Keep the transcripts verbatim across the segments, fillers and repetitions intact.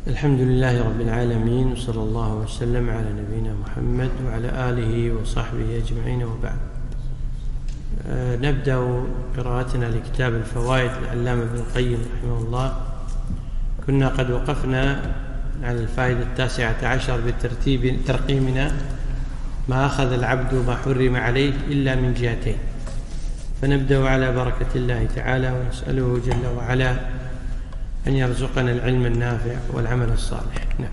الحمد لله رب العالمين، وصلى الله وسلم على نبينا محمد وعلى آله وصحبه أجمعين، وبعد. أه نبدأ قراءتنا لكتاب الفوائد للعلامة ابن القيم رحمه الله. كنا قد وقفنا على الفائدة التاسعة عشر بترتيب ترقيمنا: ما أخذ العبد ما حرم عليه إلا من جهتين. فنبدأ على بركة الله تعالى، ونسأله جل وعلا أن يرزقنا العلم النافع والعمل الصالح. نعم.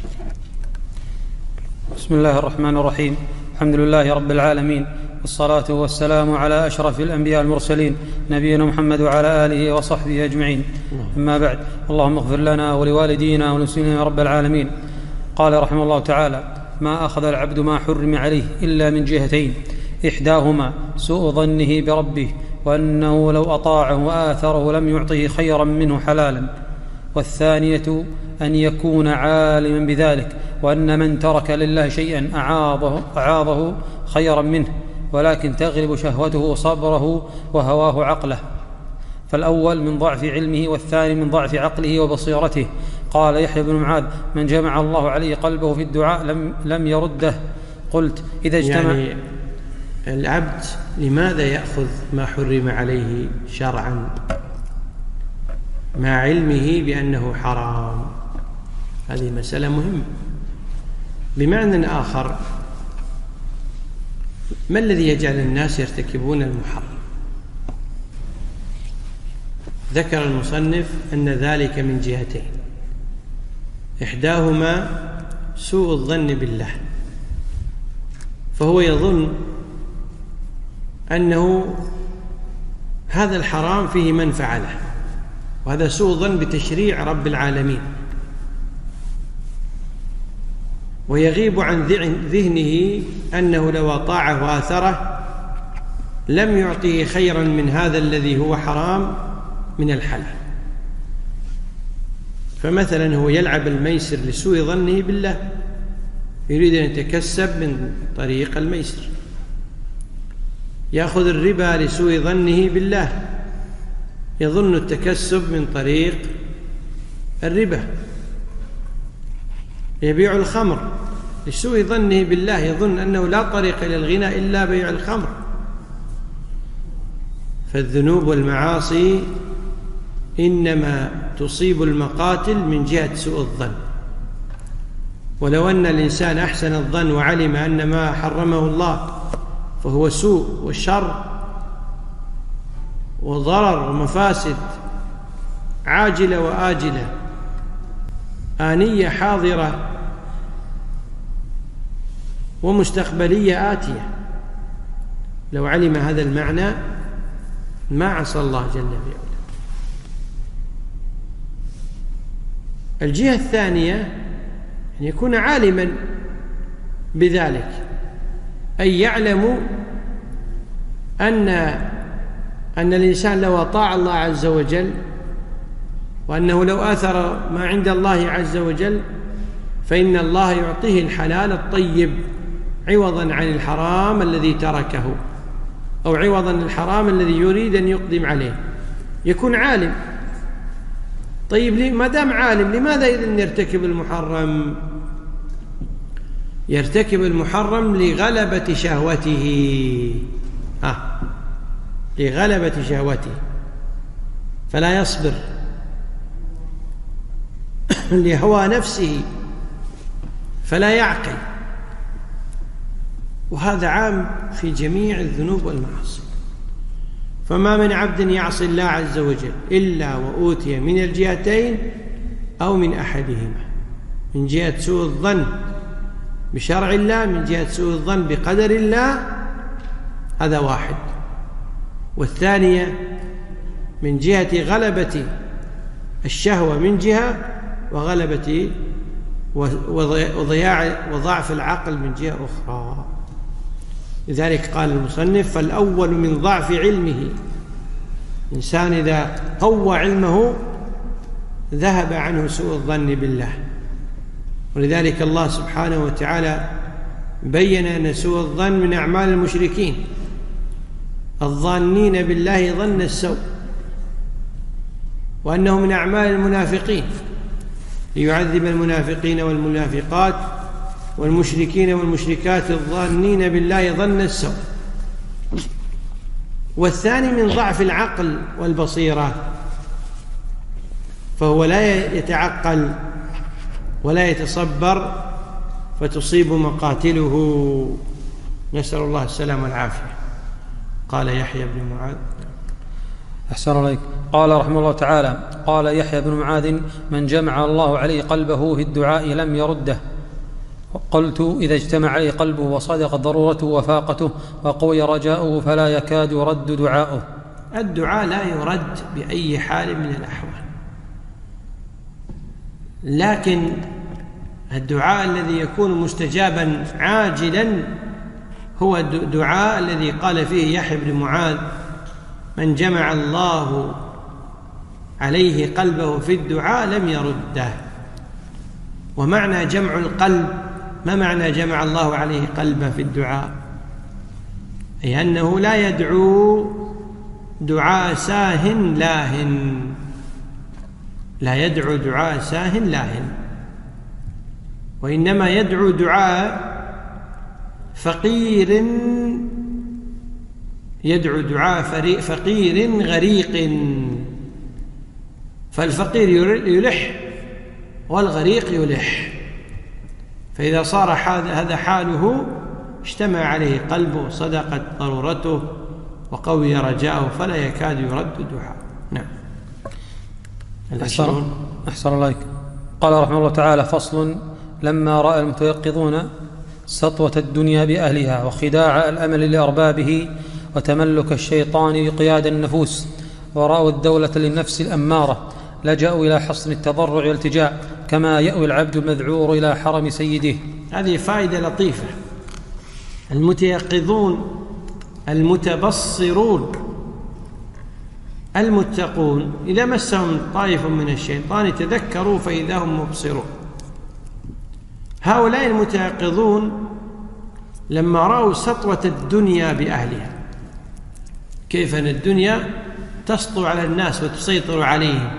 بسم الله الرحمن الرحيم. الحمد لله رب العالمين، والصلاة والسلام على أشرف الأنبياء المرسلين نبينا محمد وعلى آله وصحبه أجمعين. أما بعد، اللهم اغفر لنا ولوالدينا ولمسلمين يا رب العالمين. قال رحمه الله تعالى: ما أخذ العبد ما حرم عليه إلا من جهتين: إحداهما سوء ظنه بربه، وأنه لو أطاعه وآثره لم يعطه خيرا منه حلالا، والثانية أن يكون عالما بذلك، وأن من ترك لله شيئا أعاضه, أعاضه خيرا منه، ولكن تغلب شهوته صبره وهواه عقله. فالأول من ضعف علمه، والثاني من ضعف عقله وبصيرته. قال يحيى بن معاذ: من جمع الله عليه قلبه في الدعاء لم, لم يرده. قلت: إذا اجتمع يعني العبد لماذا يأخذ ما حرم عليه شرعا مع علمه بأنه حرام؟ هذه مسألة مهمة. بمعنى آخر، ما الذي يجعل الناس يرتكبون المحرم؟ ذكر المصنف أن ذلك من جهتين: إحداهما سوء الظن بالله، فهو يظن أنه هذا الحرام فيه منفعة له، وهذا سوء ظن بتشريع رب العالمين، ويغيب عن ذهنه أنه لو أطاعه وآثره لم يعطيه خيرا من هذا الذي هو حرام من الحلال. فمثلا هو يلعب الميسر لسوء ظنه بالله، يريد أن يتكسب من طريق الميسر. يأخذ الربا لسوء ظنه بالله، يظن التكسب من طريق الربا. يبيع الخمر لسوء ظنه بالله، يظن أنه لا طريق إلى الغنى إلا بيع الخمر. فالذنوب والمعاصي إنما تصيب المقاتل من جهة سوء الظن. ولو أن الإنسان أحسن الظن وعلم أن ما حرمه الله فهو سوء وشر وضرر ومفاسد عاجلة وآجلة، آنية حاضرة ومستقبلية آتية، لو علم هذا المعنى ما عصى الله جل وعلا. الجهة الثانية أن يكون عالما بذلك، أي يعلم أن أن الإنسان لو أطاع الله عز وجل، وأنه لو آثر ما عند الله عز وجل فإن الله يعطيه الحلال الطيب عوضا عن الحرام الذي تركه، أو عوضا عن الحرام الذي يريد أن يقدم عليه. يكون عالم. طيب، ما دام عالم لماذا إذن يرتكب المحرم؟ يرتكب المحرم لغلبة شهوته، ها لغلبة شهوته، فلا يصبر لهوى نفسه فلا يعقل. وهذا عام في جميع الذنوب والمعاصي. فما من عبد يعصي الله عز وجل إلا وأوتي من الجهتين أو من أحدهما، من جهة سوء الظن بشرع الله، من جهة سوء الظن بقدر الله، هذا واحد. والثانية من جهة غلبة الشهوة من جهة، وغلبة وضياع وضعف العقل من جهة أخرى. لذلك قال المصنف: فالأول من ضعف علمه. الإنسان إذا قوى علمه ذهب عنه سوء الظن بالله. ولذلك الله سبحانه وتعالى بين أن سوء الظن من أعمال المشركين، الظانين بالله ظن السوء، وأنه من أعمال المنافقين. ليعذب المنافقين والمنافقات والمشركين والمشركات الظانين بالله ظن السوء. والثاني من ضعف العقل والبصيرة، فهو لا يتعقل ولا يتصبر فتصيب مقاتله، نسأل الله السلامة والعافية. قال يحيى بن معاذ. أحسن عليك. قال رحمه الله تعالى: قال يحيى بن معاذ: من جمع الله عليه قلبه في الدعاء لم يرده. قلت: إذا اجتمع عليه قلبه وصدقت ضرورته وفاقته وقوي رجاؤه فلا يكاد يرد دعاؤه. الدعاء لا يرد بأي حال من الأحوال، لكن الدعاء الذي يكون مستجابا عاجلا هو الدعاء الذي قال فيه يحيى بن معاذ: من جمع الله عليه قلبه في الدعاء لم يرده. ومعنى جمع القلب، ما معنى جمع الله عليه قلبه في الدعاء؟ أي أنه لا يدعو دعاء ساه لاه، لا يدعو دعاء ساه لاه، وإنما يدعو دعاء فقير، يدعو دعاء فقير غريق، فالفقير يلح والغريق يلح، فإذا صار هذا حاله اجتمع عليه قلبه، صدقت ضرورته وقوي رجاءه فلا يكاد يرد دعاء. نعم. أحسن أحسن الله. قال رحمه الله تعالى: فصل: لما رأى المتيقظون سطوة الدنيا بأهلها وخداع الأمل لأربابه وتملك الشيطان لقياد النفوس، ورأوا الدولة للنفس الأمارة، لجأوا إلى حصن التضرع والالتجاء كما يأوي العبد المذعور إلى حرم سيده. هذه فائدة لطيفة. المتيقظون، المتبصرون، المتقون، إذا مسهم طائف من الشيطان تذكروا فإذا هم مبصرون. هؤلاء المتيقظون لما رأوا سطوة الدنيا بأهلها، كيف أن الدنيا تسطو على الناس وتسيطر عليهم،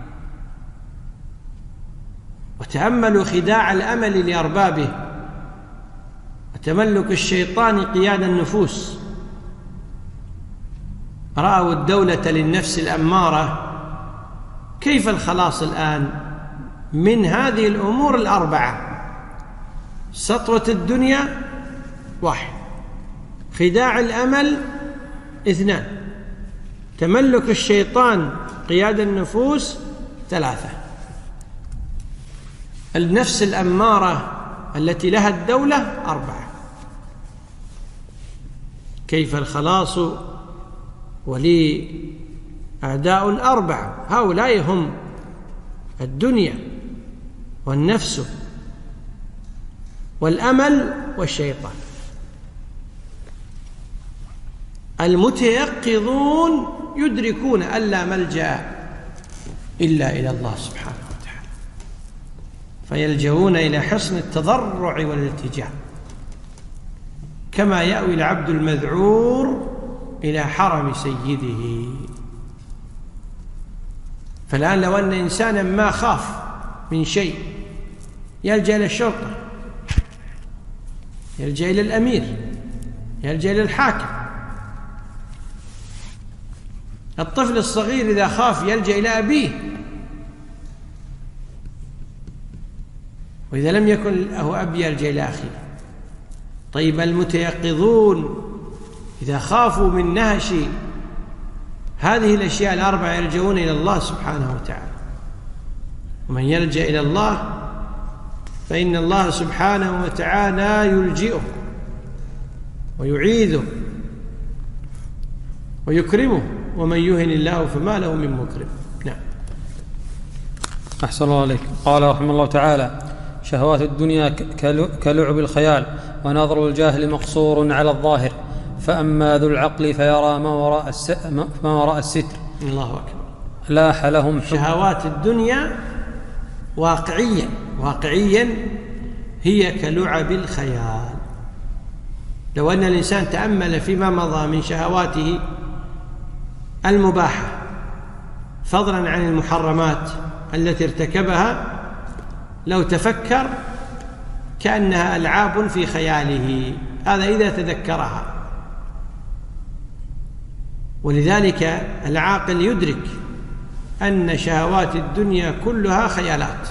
وتأملوا خداع الأمل لأربابه وتملك الشيطان قياد النفوس، رأوا الدولة للنفس الأمارة، كيف الخلاص الآن من هذه الأمور الأربعة؟ سطوة الدنيا واحد، خداع الأمل اثنان، تملك الشيطان قياد النفوس ثلاثة. النفس الأمارة التي لها الدولة أربعة. كيف الخلاص ولي أعداء الأربعة، هؤلاء هم الدنيا والنفس والأمل والشيطان. المتيقظون يدركون أن لا ملجأ إلا إلى الله سبحانه وتعالى، فيلجؤون إلى حصن التضرع والالتجاء كما يأوي العبد المذعور إلى حرم سيده. فالآن لو أن إنسانا ما خاف من شيء يلجأ إلى الشرطة، يلجأ إلى الأمير، يلجأ إلى الحاكم. الطفل الصغير إذا خاف يلجأ إلى أبيه، وإذا لم يكن له أب يلجأ إلى أخيه. طيب المتيقظون إذا خافوا من نهش هذه الأشياء الأربعة يلجؤون إلى الله سبحانه وتعالى، ومن يلجأ إلى الله فإن الله سبحانه وتعالى يلجئه ويعيذه ويكرمه، ومن يهن الله فما له من مكرم. نعم. أحسن الله عليك. قال رحمه الله تعالى: شهوات الدنيا كلعب الخيال، ونظر الجاهل مقصور على الظاهر، فأما ذو العقل فيرى ما وراء ما وراء الستر. الله أكبر. لاح لهم حب. شهوات الدنيا واقعيا واقعيا هي كلعب الخيال. لو أن الإنسان تأمل فيما مضى من شهواته المباحة فضلا عن المحرمات التي ارتكبها، لو تفكر كأنها ألعاب في خياله، هذا إذا تذكرها. ولذلك العاقل يدرك أن شهوات الدنيا كلها خيالات،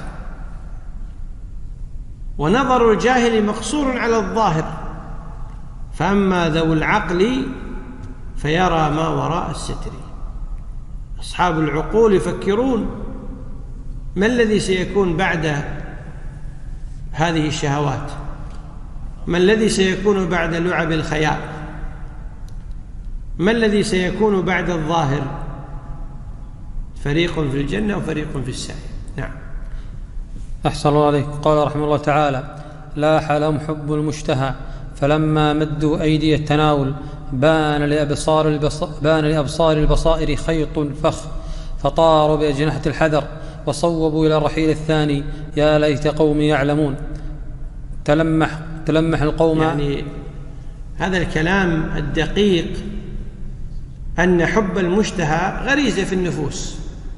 ونظر الجاهل مقصور على الظاهر، فأما ذو العقل فيرى ما وراء الستر. أصحاب العقول يفكرون ما الذي سيكون بعد هذه الشهوات، ما الذي سيكون بعد لعب الخيال، ما الذي سيكون بعد الظاهر. فريق في الجنة وفريق في السعير. نعم. أحسن الله عليك. قال رحمه الله تعالى: لاح لهم حب المشتهى فلما مدوا أيدي التناول بان لأبصار, البص... بان لأبصار البصائر خيط فخ فطاروا بأجنحة الحذر وصوبوا إلى الرحيل الثاني يا ليت قومي يعلمون. تلمح, تلمح القوم. يعني هذا الكلام الدقيق أن حب المشتهى غريزة في النفوس.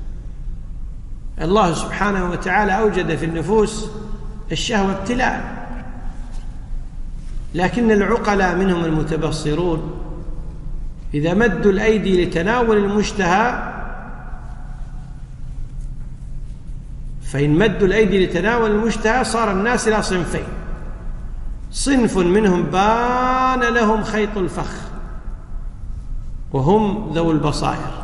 الله سبحانه وتعالى أوجد في النفوس الشهوة ابتلاء، لكن العقلاء منهم المتبصرون إذا مدوا الأيدي لتناول المشتهى، فإن مدوا الأيدي لتناول المشتهى صار الناس إلى صنفين: صنف منهم بان لهم خيط الفخ وهم ذو البصائر،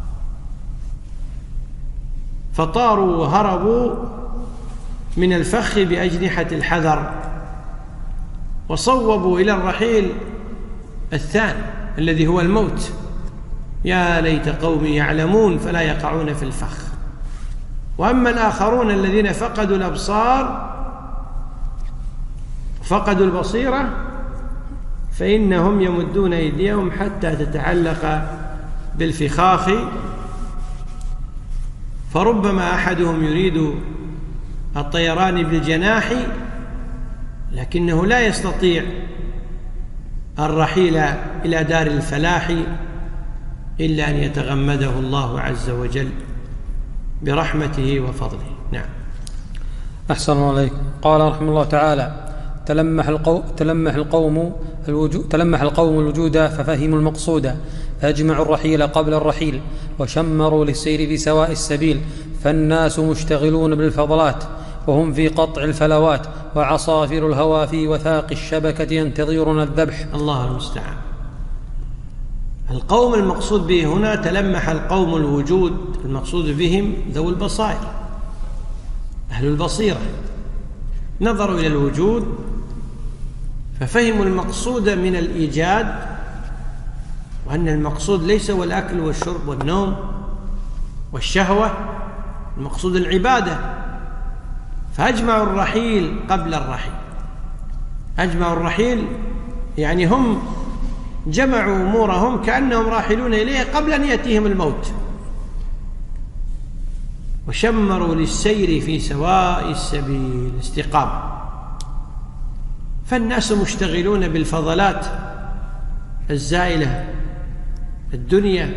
فطاروا وهربوا من الفخ بأجنحة الحذر وصوبوا إلى الرحيل الثاني الذي هو الموت. يا ليت قومي يعلمون فلا يقعون في الفخ. وأما الآخرون الذين فقدوا الأبصار فقدوا البصيرة فإنهم يمدون أيديهم حتى تتعلق بالفخاخ، فربما أحدهم يريد الطيران بالجناح لكنه لا يستطيع الرحيل إلى دار الفلاح إلا أن يتغمده الله عز وجل برحمته وفضله. نعم. أحسن الله عليك. قال رحمه الله تعالى: تلمح القوم, تلمح القوم الوجود تلمح القوم الوجود ففهموا المقصود فأجمعوا الرحيل قبل الرحيل وشمروا للسير في سواء السبيل، فالناس مشتغلون بالفضلات وهم في قطع الفلوات، وعصافير الهوى في وثاق الشبكة ينتظرون الذبح. الله المستعان. القوم المقصود به هنا تلمح القوم الوجود، المقصود بهم ذو البصائر أهل البصيرة، نظروا إلى الوجود ففهموا المقصود من الإيجاد، وأن المقصود ليس هو الأكل والشرب والنوم والشهوة، المقصود العبادة، فأجمعوا الرحيل قبل الرحيل. أجمعوا الرحيل يعني هم جمعوا أمورهم كأنهم راحلون إليه قبل أن يأتيهم الموت. وشمروا للسير في سواء السبيل استقامة. فالناس مشتغلون بالفضلات الزائلة الدنيا،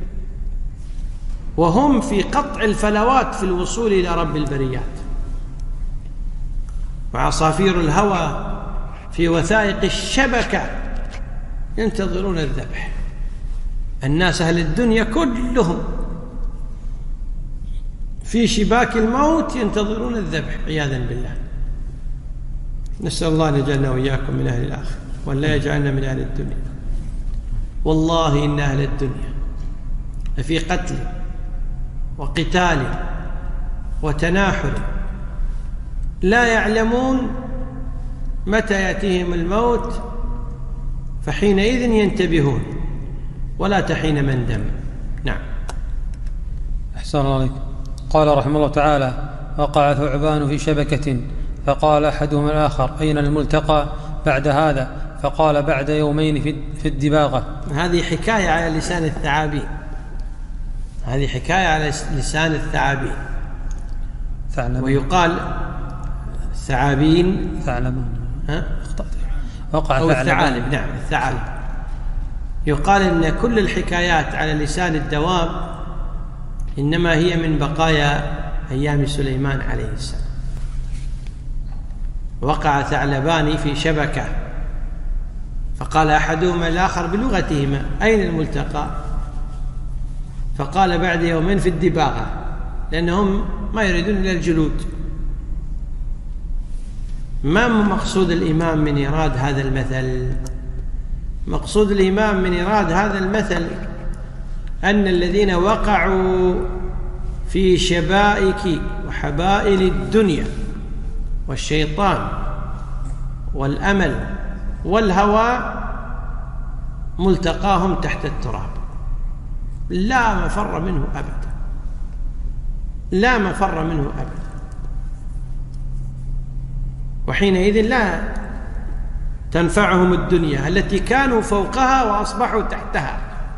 وهم في قطع الفلوات في الوصول إلى رب البريات. وعصافير الهوى في وثائق الشبكة ينتظرون الذبح. الناس أهل الدنيا كلهم في شباك الموت ينتظرون الذبح عياذا بالله. نسأل الله أن يجعلنا وإياكم من أهل الآخرة وأن لا يجعلنا من أهل الدنيا. والله إن أهل الدنيا لفي قتل وقتال وتناحر لا يعلمون متى يأتيهم الموت، فحينئذ ينتبهون ولا تحين مندم. نعم. أحسن الله عليك. قال رحمه الله تعالى: وقع ثعبان في شبكة فقال أحدهما الآخر: أين الملتقى بعد هذا؟ فقال: بعد يومين في الدباغة. هذه حكاية على لسان الثعابين، هذه حكاية على لسان الثعابين. ثعلبان. ويقال ثعابين ثعلبان. ها؟ وقع أو الثعالب. نعم الثعالب. يقال إن كل الحكايات على لسان الدواب إنما هي من بقايا أيام سليمان عليه السلام. وقع ثعلبان في شبكة، فقال أحدهما الآخر بلغتهما: أين الملتقى؟ فقال: بعد يومين في الدباغة، لأنهم ما يريدون إلا الجلود. ما مقصود الإمام من إيراد هذا المثل؟ مقصود الإمام من إيراد هذا المثل أن الذين وقعوا في شبائك وحبائل الدنيا والشيطان والأمل والهوى ملتقاهم تحت التراب، لا مفر منه أبدا، لا مفر منه أبدا. وحينئذ لا تنفعهم الدنيا التي كانوا فوقها وأصبحوا تحتها.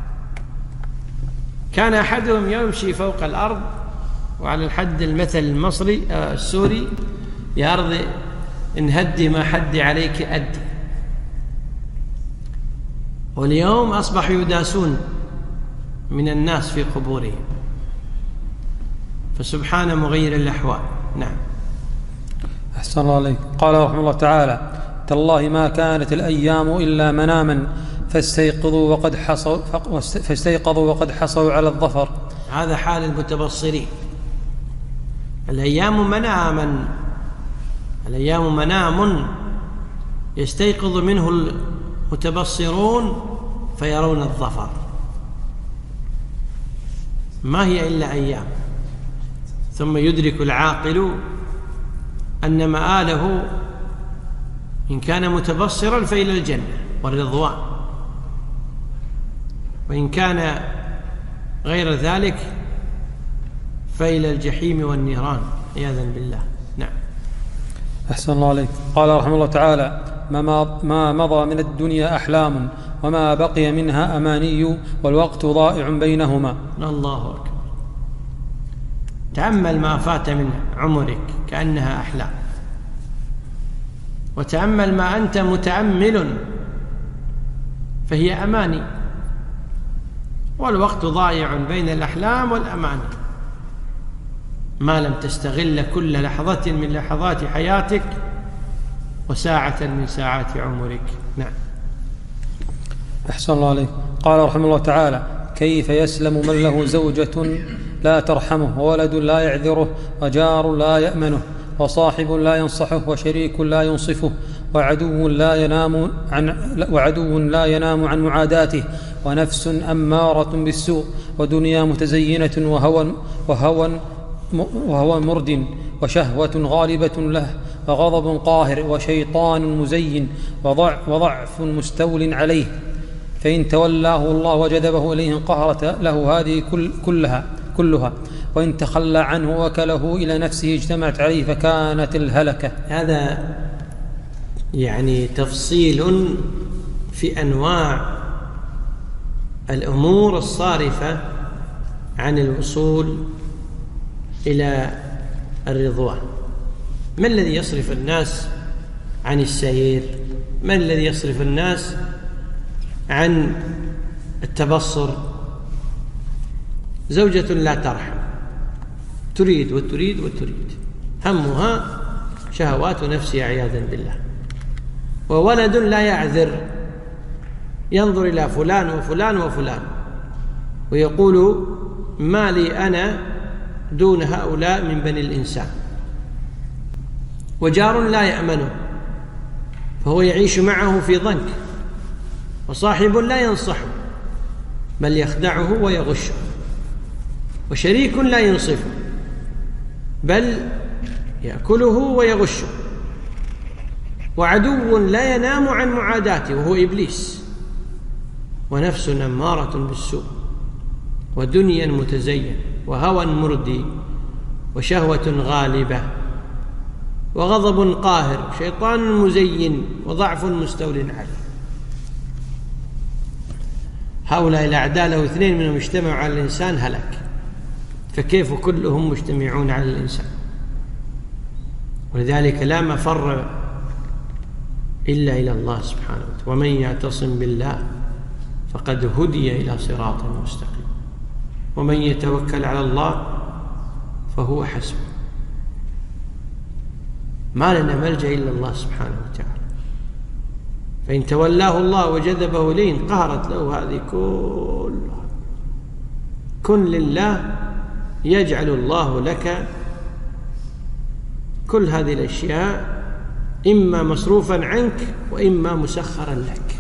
كان أحدهم يمشي فوق الأرض، وعلى الحد المثل المصري آه السوري: يا أرض إن هدي ما حدي عليك أدي. واليوم أصبحوا يداسون من الناس في قبورهم، فسبحان مغير الأحوال. نعم. أحسن الله عليك. قال رحمه الله تعالى: تالله ما كانت الأيام إلا مناما فاستيقظوا وقد حصوا فاستيقظوا وقد حصوا على الظفر. هذا حال المتبصرين. الأيام مناما، الأيام منام يستيقظ منه المتبصرون فيرون الظفر، ما هي إلا أيام. ثم يدرك العاقل أن مآله إن كان متبصرا فإلى الجنة والرضوان، وإن كان غير ذلك فإلى الجحيم والنيران عياذا بالله. نعم. أحسن الله عليك. قال رحمه الله تعالى: ما مضى من الدنيا أحلام وما بقي منها أماني والوقت ضائع بينهما. الله أكبر. تأمل ما فات من عمرك كأنها أحلام، وتأمل ما أنت متأمل فهي أماني، والوقت ضائع بين الأحلام والأماني ما لم تستغل كل لحظة من لحظات حياتك وساعة من ساعات عمرك. نعم. أحسن الله عليك. قال رحمه الله تعالى: كيف يسلم من له زوجة لا ترحمه وولد لا يعذره وجار لا يأمنه وصاحب لا ينصحه وشريك لا ينصفه وعدو لا ينام عن وعدو لا ينام عن معاداته ونفس أمارة بالسوء ودنيا متزينة وهوى وهوى وهو مرد وشهوة غالبة له وغضب قاهر وشيطان مزين وضعف مستول عليه، فإن تولاه الله وجذبه إليه انقهرت له هذه كل كلها كلها وإن تخلى عنه وكله إلى نفسه اجتمعت عليه فكانت الهلكة. هذا يعني تفصيل في أنواع الأمور الصارفة عن الوصول إلى الرضوان. ما الذي يصرف الناس عن السير؟ ما الذي يصرف الناس عن التبصر؟ زوجة لا ترحم، تريد وتريد وتريد، همها شهوات نفسها عياذا بالله. وولد لا يعذر، ينظر إلى فلان وفلان وفلان ويقول: ما لي أنا دون هؤلاء من بني الإنسان. وجار لا يأمنه فهو يعيش معه في ضنك، وصاحب لا ينصحه بل يخدعه ويغشه، وشريك لا ينصفه بل يأكله ويغشه، وعدو لا ينام عن معاداته وهو إبليس، ونفس أمارة بالسوء، ودنيا متزين، وهوى مردي، وشهوة غالبة، وغضب قاهر، وشيطان مزين، وضعف مستول عليه. هؤلاء الأعداء لو اثنين منهم اجتمعوا على الإنسان هلك، فكيف كلهم مجتمعون على الإنسان؟ ولذلك لا مفر إلا إلى الله سبحانه وتعالى: ومن يعتصم بالله فقد هدي إلى صراط مستقيم، ومن يتوكل على الله فهو حسبه. ما لنا ملجأ إلا الله سبحانه وتعالى. فإن تولاه الله وجذبه ليه انقهرت له هذه كلها. كن لله يجعل الله لك كل هذه الأشياء، إما مصروفا عنك وإما مسخرا لك.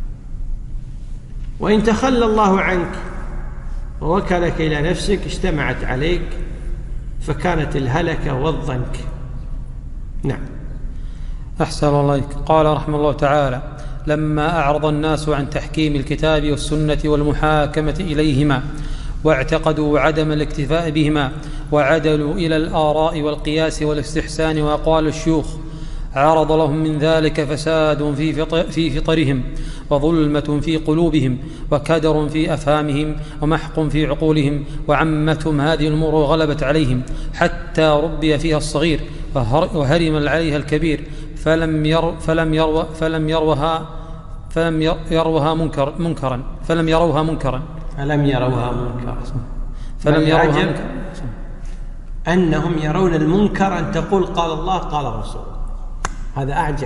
وإن تخلى الله عنك ووكلك إلى نفسك اجتمعت عليك فكانت الهلكة والضنك. نعم. أحسن الله إليك. قال رحمه الله تعالى: لما أعرض الناس عن تحكيم الكتاب والسنة والمحاكمة إليهما واعتقدوا عدم الاكتفاء بهما وعدلوا إلى الآراء والقياس والاستحسان وأقوال الشيوخ، عرض لهم من ذلك فساد في فطرهم وظلمة في قلوبهم وكدر في أفهامهم ومحق في عقولهم، وعمتهم هذه الأمور وغلبت عليهم حتى ربي فيها الصغير وهرم عليها الكبير، فلم ير فلم يرو فلم يروها فلم يروها منكر منكرا فلم يروها منكرا فلم يروها منكرا فلم يروها منكرا أنهم يرون المنكر أن تقول قال الله قال الرسول. هذا أعجب.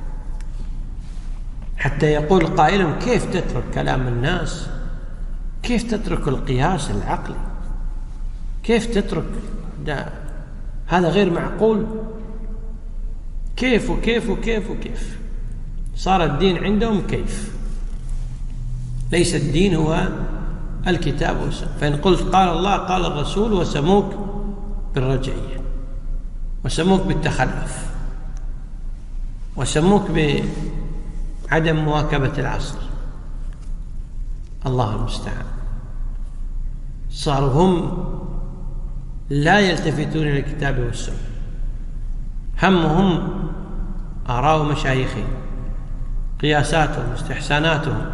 حتى يقول قائل: كيف تترك كلام الناس؟ كيف تترك القياس العقلي؟ كيف تترك ده؟ هذا غير معقول. كيف وكيف وكيف وكيف صار الدين عندهم كيف. ليس الدين هو الكتاب والسنة. فإن قلت قال الله قال الرسول وسموك بالرجعية وسموك بالتخلف وسموك بعدم مواكبة العصر. الله المستعان. صاروا هم لا يلتفتون إلى الكتاب والسنة، همهم آراء مشايخهم، قياساتهم، استحساناتهم.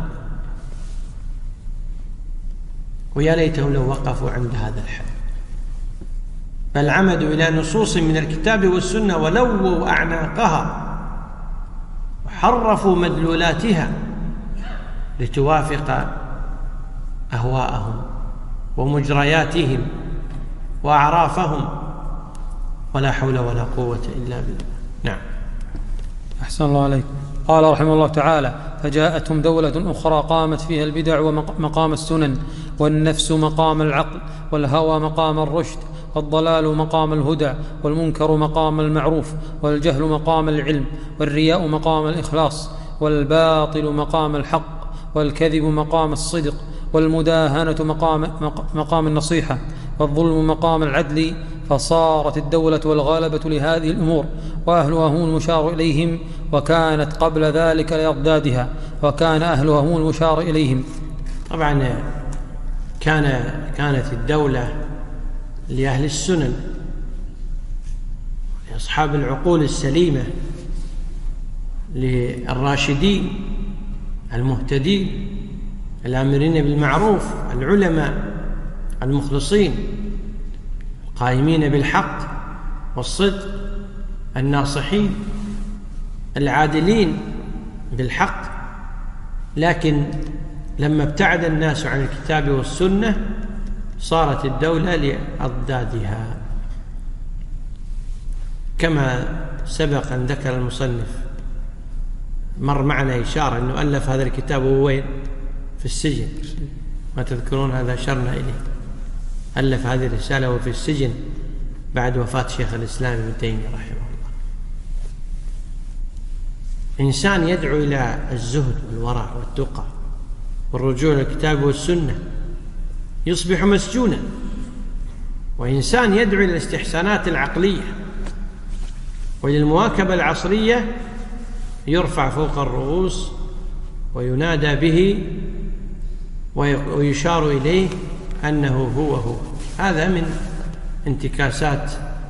ويا ليتهم لو وقفوا عند هذا الحد، بل عمدوا إلى نصوص من الكتاب والسنة ولووا أعناقها وحرفوا مدلولاتها لتوافق أهواءهم ومجرياتهم وأعرافهم، ولا حول ولا قوة إلا بالله. نعم. أحسن الله عليك. قال رحمه الله تعالى: فجاءتهم دولة أخرى قامت فيها البدع ومقام السنن، والنفس مقام العقل، والهوى مقام الرشد، والضلال مقام الهدى، والمنكر مقام المعروف، والجهل مقام العلم، والرياء مقام الإخلاص، والباطل مقام الحق، والكذب مقام الصدق، والمداهنة مقام, مقام النصيحة، والظلم مقام العدل. فصارت الدولة والغالبة لهذه الأمور، وأهلها هم المشار إليهم، وكانت قبل ذلك لأضدادها، وكان أهلها هم المشار إليهم. طبعا كان كانت الدولة لأهل السنن، لأصحاب العقول السليمة، للراشدين المهتدين الآمرين بالمعروف، العلماء المخلصين القائمين بالحق والصدق، الناصحين العادلين بالحق. لكن لما ابتعد الناس عن الكتاب والسنة صارت الدولة لأضدادها، كما سبق أن ذكر المصنف. مر معنا إشارة أنه ألف هذا الكتاب وهو وين؟ في السجن، ما تذكرون؟ هذا أشرنا إليه. ألف هذه الرسالة وفي السجن بعد وفاة شيخ الإسلام ابن تيمية رحمه الله. إنسان يدعو إلى الزهد والورع والتقى والرجوع إلى الكتاب والسنة يصبح مسجونا، وإنسان يدعو إلى الاستحسانات العقلية وإلى المواكبة العصرية يرفع فوق الرؤوس وينادى به ويشار إليه أنه هو هو. هذا من انتكاسات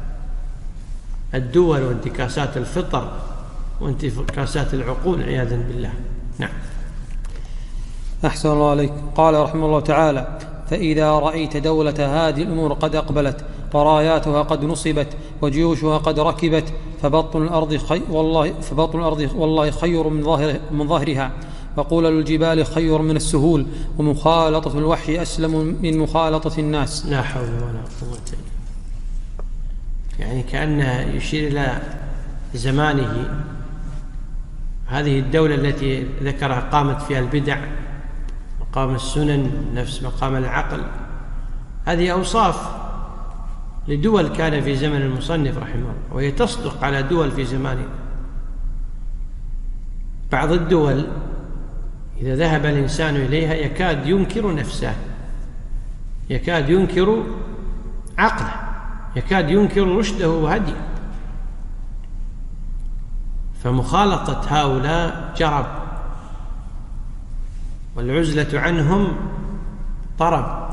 الدول وانتكاسات الفطر وانتكاسات العقول عياذا بالله. نعم. أحسن الله عليك. قال رحمه الله تعالى: فإذا رأيت دولة هذه الأمور قد أقبلت وراياتها قد نصبت وجيوشها قد ركبت فبطن الأرض خي والله فبطن الأرض والله خير من ظاهر من ظاهرها، وقول الجبال خير من السهول، ومخالطة الوحي أسلم من مخالطة الناس. لا حول ولا قوة إلا بالله. يعني كأنه يشير إلى زمانه. هذه الدولة التي ذكرها قامت فيها البدع، مقام السنن، نفس مقام العقل. هذه أوصاف لدول كان في زمن المصنف رحمه الله، وهي تصدق على دول في زماننا. بعض الدول إذا ذهب الإنسان إليها يكاد ينكر نفسه، يكاد ينكر عقله، يكاد ينكر رشده وهديه. فمخالطة هؤلاء جرب، والعزلة عنهم طرب.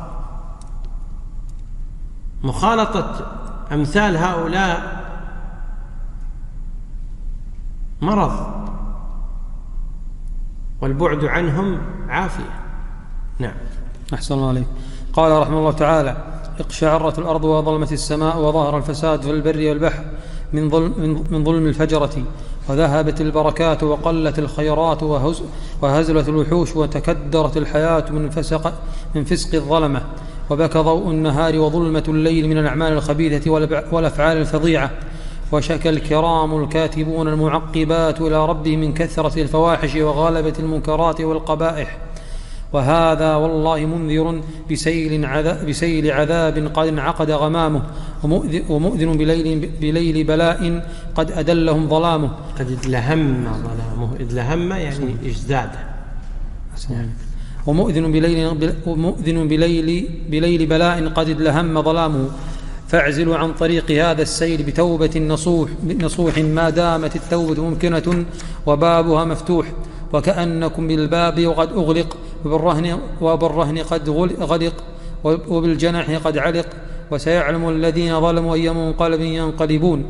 مخالطة أمثال هؤلاء مرض، والبعد عنهم عافية. نعم. أحسن الله عليك. قال رحمه الله تعالى: اقشعرت الأرض وظلمت السماء وظهر الفساد في البر والبحر من ظلم, من ظلم الفجرة، وذهبت البركات وقلت الخيرات وهزلت الوحوش وتكدرت الحياة من فسق, من فسق الظلمة، وبكى ضوء النهار وظلمة الليل من الأعمال الخبيثة والأفعال الفظيعة، وشكى الكرام الكاتبون المعقبات إلى ربهم من كثرة الفواحش وغالبة المنكرات والقبائح. وهذا والله منذر بسيل عذاب, بسيل عذاب قد انعقد غمامه، ومؤذن بليل, بليل بلاء قد أدلهم ظلامه. قد ادلهم ظلامه، ادلهم يعني ازداد. ومؤذن بليل, ومؤذن بليل, بليل بلاء قد ادلهم ظلامه. فاعزلوا عن طريق هذا السيل بتوبة نصوح, نصوح ما دامت التوبة ممكنة وبابها مفتوح، وكأنكم بالباب وقد أغلق، وبالرهن, وبالرهن قد غلق، وبالجناح قد علق، وسيعلم الذين ظلموا أي منقلب ينقلبون.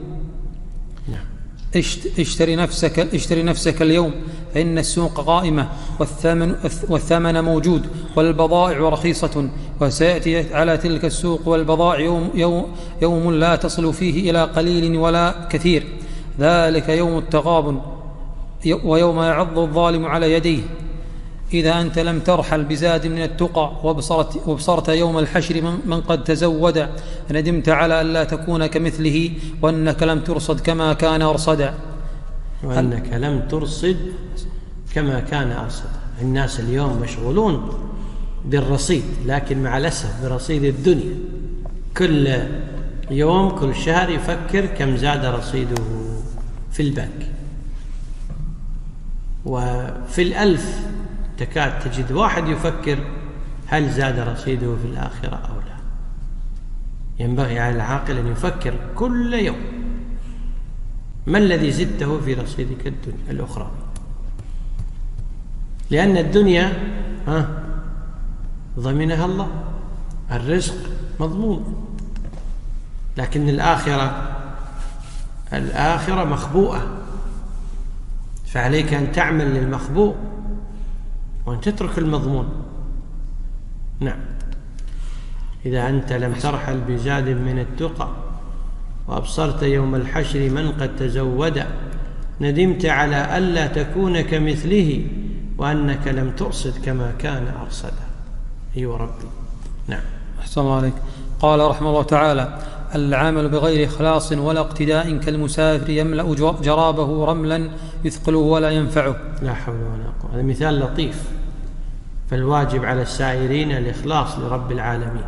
اشتري نفسك, اشتري نفسك اليوم فإن السوق قائمة، والثمن, والثمن موجود، والبضائع رخيصة، وسيأتي على تلك السوق والبضائع يوم, يوم, يوم لا تصل فيه إلى قليل ولا كثير، ذلك يوم التغابن، ويوم يعض الظالم على يديه. إذا أنت لم ترحل بزاد من التقى وبصرت, وبصرت يوم الحشر من, من قد تزود، ندمت على أن لا تكون كمثله، وأنك لم ترصد كما كان أرصدا. وأنك لم ترصد كما كان أرصدا. الناس اليوم مشغولون بالرصيد، لكن مع الأسف برصيد الدنيا. كل يوم كل شهر يفكر كم زاد رصيده في البنك، وفي الألف تكاد تجد واحد يفكر هل زاد رصيده في الآخرة أو لا. ينبغي على العاقل أن يفكر كل يوم ما الذي زدته في رصيدك الدنيا الأخرى، لأن الدنيا ها ضمنها الله، الرزق مضمون، لكن الآخرة الآخرة مخبوءة، فعليك أن تعمل للمخبوء وأن تترك المضمون. نعم. إذا أنت لم ترحل بزاد من التقى وأبصرت يوم الحشر من قد تزود، ندمت على ألا تكون كمثله، وأنك لم ترصد كما كان أرصدا. أيوة ربي. نعم. أحسن الله عليك. قال رحمه الله تعالى: العمل بغير إخلاص ولا اقتداء كالمسافر يملأ جرابه رملا يثقله ولا ينفعه. لا حول ولا قوة. هذا مثال لطيف. فالواجب على السائرين الإخلاص لرب العالمين،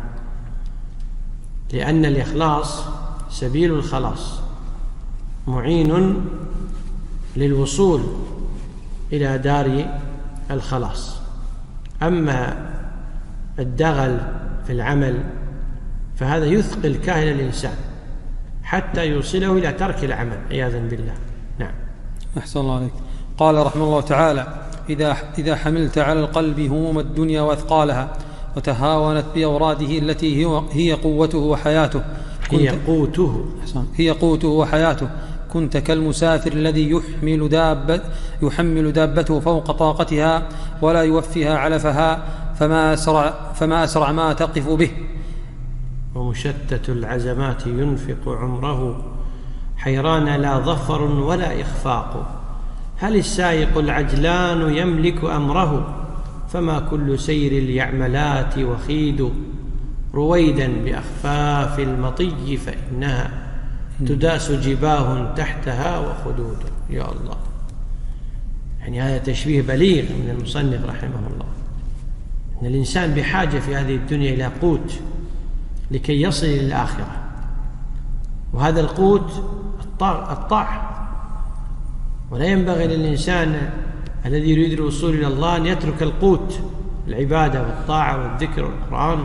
لأن الإخلاص سبيل الخلاص، معين للوصول إلى دار الخلاص. أما الدغل في العمل فهذا يثقل كاهل الإنسان حتى يوصله إلى ترك العمل عياذا بالله. نعم. أحسن الله عليك. قال رحمه الله تعالى: إذا, إذا حملت على القلب هموم الدنيا وأثقالها، وتهاونت بأوراده التي هي, هي قوته وحياته هي قوته هي قوته وحياته كنت كالمسافر الذي يحمل, دابة يحمل دابته فوق طاقتها ولا يوفيها علفها، فما أسرع, فما أسرع ما تقف به. ومشتت العزمات ينفق عمره، حيران لا ظفر ولا إخفاق. هل السائق العجلان يملك أمره، فما كل سير اليعملات وخيد. رويدا بأخفاف المطي فإنها تداس جباه تحتها وخدود. يا الله، يعني هذا تشبيه بليغ من المصنف رحمه الله، أن الإنسان بحاجة في هذه الدنيا إلى قوت لكي يصل إلى الآخرة، وهذا القوت الطاعة. ولا ينبغي للإنسان الذي يريد الوصول إلى الله أن يترك القوت، العبادة والطاعة والذكر والقرآن،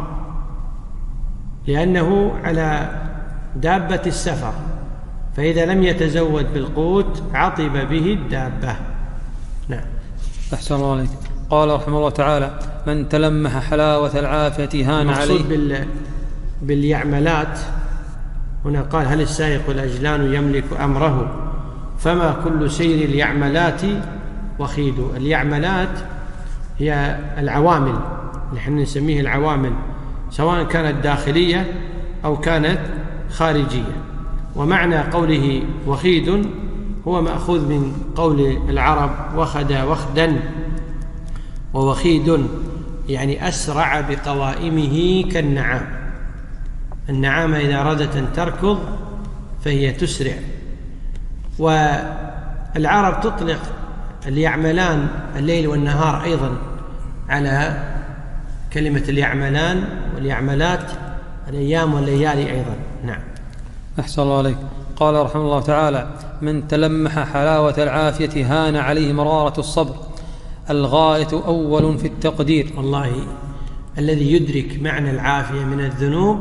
لأنه على دابة السفر، فإذا لم يتزود بالقوت عطب به الدابة. نعم. أحسن الله عليك. قال رحمه الله تعالى: من تلمح حلاوة العافية هان عليه. بال... باليعملات هنا قال: هل السائق الأجلان يملك أمره، فما كل سير اليعملات وخيد. اليعملات هي العوامل اللي احنا نسميه العوامل، سواء كانت داخلية أو كانت خارجية. ومعنى قوله وخيد هو مأخوذ من قول العرب وخد وخدا، ووخيد يعني أسرع بقوائمه كالنعام. النعامة إذا أرادت أن تركض فهي تسرع. والعرب تطلق اليعملان الليل والنهار أيضا على كلمة اليعملان واليعملات الأيام والليالي أيضا. نعم. أحسن الله عليك. قال رحمه الله تعالى: من تلمح حلاوة العافية هان عليه مرارة الصبر، الغاية أول في التقدير. والله الذي يدرك معنى العافية من الذنوب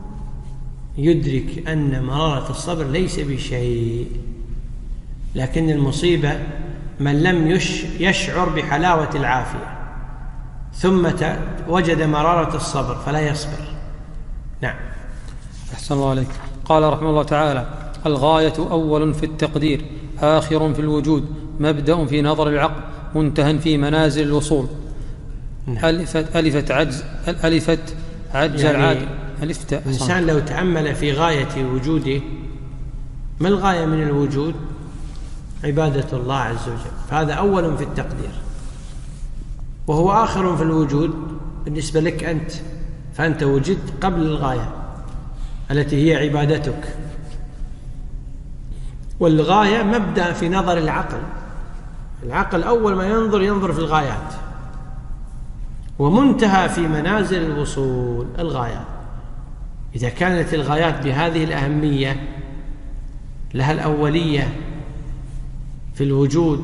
يدرك أن مرارة الصبر ليس بشيء، لكن المصيبة من لم يشعر بحلاوة العافية ثم وجد مرارة الصبر فلا يصبر. نعم. أحسن الله عليك. قال رحمه الله تعالى: الغاية أول في التقدير، آخر في الوجود، مبدأ في نظر العقل، منتهى في منازل الوصول. نعم. ألفت ألفت عجز ألفت عجز يعني العاد ألفت. الإنسان لو تأمل في غاية وجوده، ما الغاية من الوجود؟ عبادة الله عز وجل، فهذا أول في التقدير، وهو آخر في الوجود بالنسبة لك أنت، فأنت وجدت قبل الغاية التي هي عبادتك. والغاية مبدأ في نظر العقل، العقل أول ما ينظر ينظر في الغايات، ومنتهى في منازل الوصول الغايات. إذا كانت الغايات بهذه الأهمية، لها الأولية في الوجود،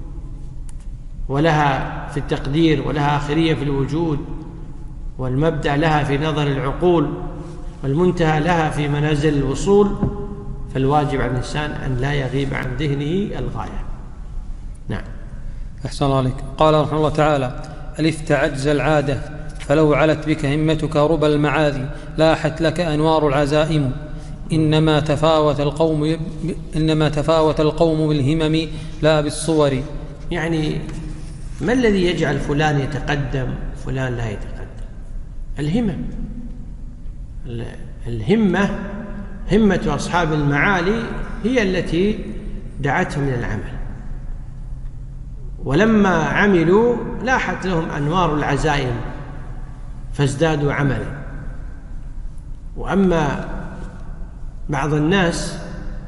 ولها في التقدير، ولها آخرية في الوجود، والمبدأ لها في نظر العقول، والمنتهى لها في منازل الوصول، فالواجب على الإنسان أن لا يغيب عن ذهنه الغاية. نعم. أحسن الله عليك. قال رحمه الله تعالى: ألفت عجز العادة، فلو علت بك همتك ربى المعاذي، لاحت لك أنوار العزائم، إنما تفاوت القوم إنما تفاوت القوم بالهمم لا بالصور. يعني ما الذي يجعل فلان يتقدم فلان لا يتقدم؟ الهمم. الهمة، همة أصحاب المعالي هي التي دعتهم إلى العمل، ولما عملوا لاحت لهم أنوار العزائم فازدادوا عملا. وأما بعض الناس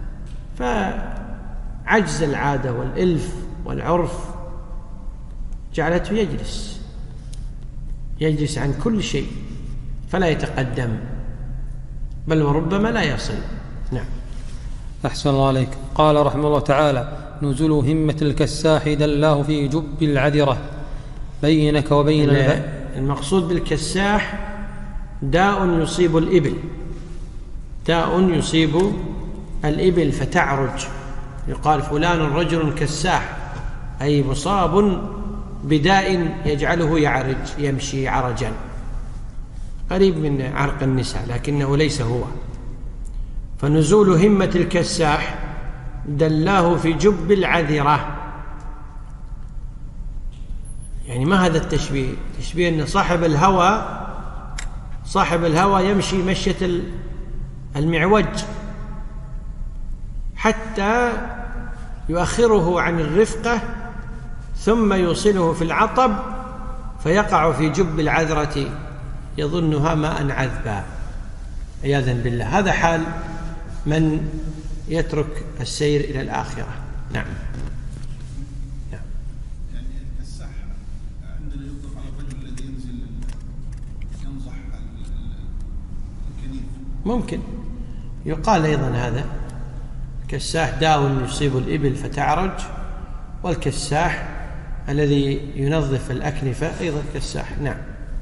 فعجز العادة والإلف والعرف جعلته يجلس يجلس عن كل شيء فلا يتقدم، بل وربما لا يصل. نعم. أحسن الله عليك. قال رحمه الله تعالى: نزل همة الكساح دلاه في جب العذرة، بينك وبين المقصود بالكساح داء يصيب الإبل، داء يصيب الإبل فتعرج، يقال فلان رجل كساح، أي مصاب بداء يجعله يعرج، يمشي عرجا، قريب من عرق النساء لكنه ليس هو. فنزول همة الكساح دلاه في جب العذرة. يعني ما هذا التشبيه؟ تشبيه أن صاحب الهوى صاحب الهوى يمشي مشية المعوج حتى يؤخره عن الرفقة ثم يوصله في العطب فيقع في جب العذرة يظنها ماء عذبا عياذا بالله. هذا حال من يترك السير إلى الآخرة. نعم. نعم. يعني الساح عندنا يطلق على الرجل الذي ينزل ينصح الكنيف. ممكن يقال أيضا هذا كساح داء يصيب الإبل فتعرج، والكساح الذي ينظف الأكنفة أيضا كساح. نعم.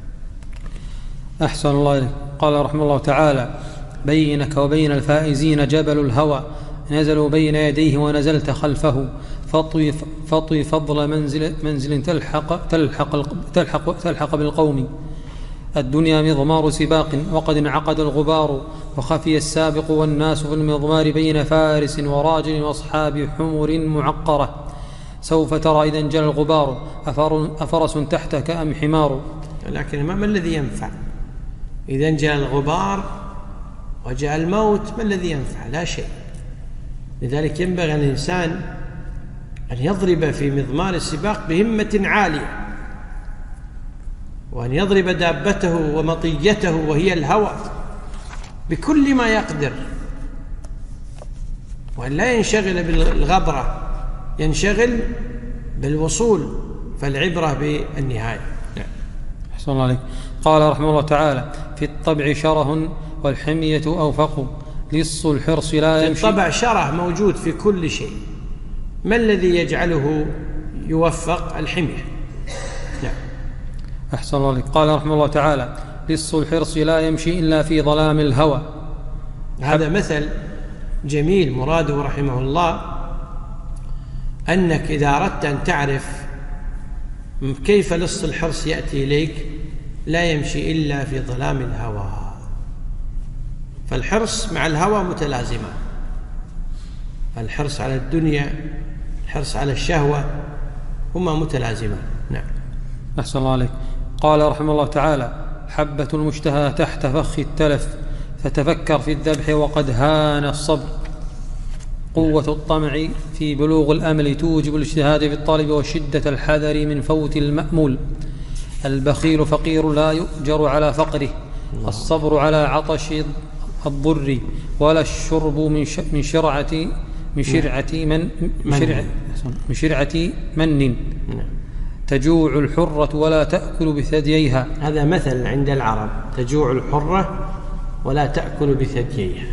أحسن الله إليك. قال رحمه الله تعالى: بينك وبين الفائزين جبل الهوى، نزلوا بين يديه ونزلت خلفه، فطوي, فطوي فضل منزل, منزل تلحق, تلحق, تلحق, تلحق بالقوم. الدنيا مضمار سباق وقد انعقد الغبار، وخفي السابق والناس في المضمار بين فارس وراجل واصحاب حمر معقرة. سوف ترى إذا انجلى الغبار أفر أفرس تحتك أم حمار. لكن ما الذي ينفع إذا انجلى الغبار وجاء الموت؟ ما الذي ينفع؟ لا شيء. لذلك ينبغي الإنسان أن يضرب في مضمار السباق بهمة عالية، وأن يضرب دابته ومطيته وهي الهوى بكل ما يقدر، وأن لا ينشغل بالغبرة، ينشغل بالوصول، فالعبرة بالنهاية. أحسن الله عليك. قال رحمه الله تعالى: في الطبع شره والحمية أوفق، لص الحرص لا يمشي. الطبع شره موجود في كل شيء، ما الذي يجعله يوفق؟ الحمية. نعم. أحسن الله عليك. قال رحمه الله تعالى: لص الحرص لا يمشي إلا في ظلام الهوى. هذا مثل جميل مراده رحمه الله أنك إذا أردت أن تعرف كيف لص الحرص يأتي إليك، لا يمشي إلا في ظلام الهوى. فالحرص مع الهوى متلازمان، الحرص على الدنيا، الحرص على الشهوة، هما متلازمان. نعم. أحسن الله عليك. قال رحمه الله تعالى: حبة المشتهى تحت فخ التلف، فتفكر في الذبح وقد هان الصبر. قوة الطمع في بلوغ الأمل توجب الاجتهاد في الطالب وشدة الحذر من فوت المأمول. البخيل فقير لا يؤجر على فقره، الصبر على عطش الضر، ولا الشرب من شرعة من شرعة من من شرعة, من شرعة من تجوع الحرة ولا تأكل بثدييها. هذا مثل عند العرب: تجوع الحرة ولا تأكل بثدييها.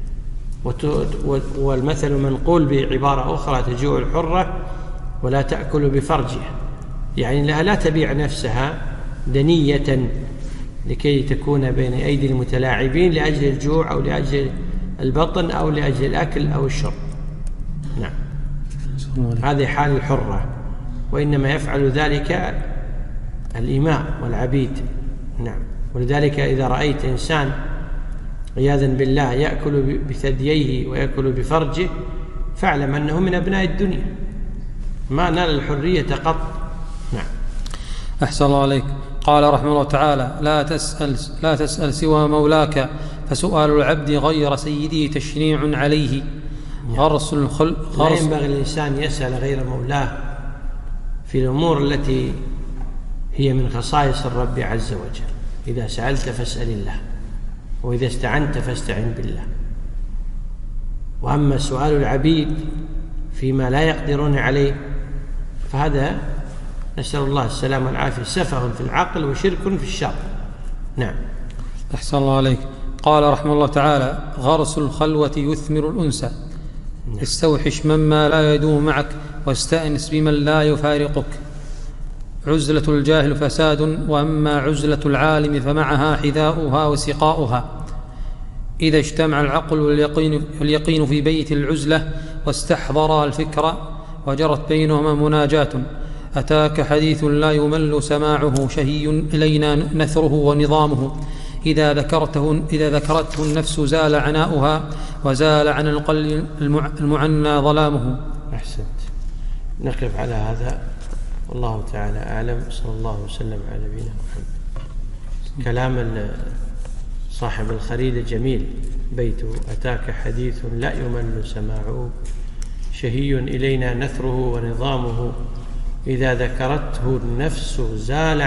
والمثل منقول بعبارة أخرى: تجوع الحرة ولا تأكل بفرجها، يعني لها لا تبيع نفسها دنية لكي تكون بين أيدي المتلاعبين لأجل الجوع أو لأجل البطن أو لأجل الأكل أو الشرب. نعم. هذه حال الحرة، وإنما يفعل ذلك الإماء والعبيد. نعم. ولذلك إذا رأيت إنسان عياذا بالله يأكل بثدييه ويأكل بفرجه، فاعلم أنه من أبناء الدنيا، ما نال الحرية قط. نعم. أحسن الله عليك. قال رحمه الله تعالى: لا تسأل, لا تسأل سوى مولاك، فسؤال العبد غير سيده تشنيع عليه. غرس الخل لا ينبغي الإنسان يسأل غير مولاه في الأمور التي هي من خصائص الرب عز وجل. إذا سألت فاسأل الله، وإذا استعنت فاستعن بالله. وأما سؤال العبيد فيما لا يقدرون عليه فهذا نسأل الله السلامة والعافية سفه في العقل وشرك في الشر. نعم. أحسن الله عليك. قال رحمه الله تعالى: غرس الخلوة يثمر الأنسى. نعم. استوحش مما لا يدوم معك، واستأنس بمن لا يفارقك. عزلة الجاهل فساد، وأما عزلة العالم فمعها حذاؤها وسقاؤها. إذا اجتمع العقل واليقين, واليقين في بيت العزلة واستحضرا الفكرة وجرت بينهما مناجاة، أتاك حديث لا يمل سماعه، شهي إلينا نثره ونظامه. إذا ذكرته, إذا ذكرته النفس زال عناؤها، وزال عن القلب المعنى ظلامه. أحسنت. نقف على هذا، والله تعالى أعلم. صلى الله وسلم على نبينا محمد. كلام صاحب الخريدة جميل، بيته: أتاك حديث لا يمل سماعه، شهي إلينا نثره ونظامه. إذا ذكرته النفس زال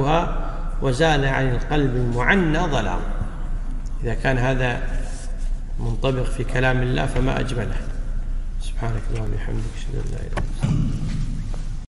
عناؤها، وزال عن القلب المعنى ظلام. إذا كان هذا منطبق في كلام الله فما أجمله. سبحانك اللهم وبحمدك أشهد أن لا إله إلا أنت.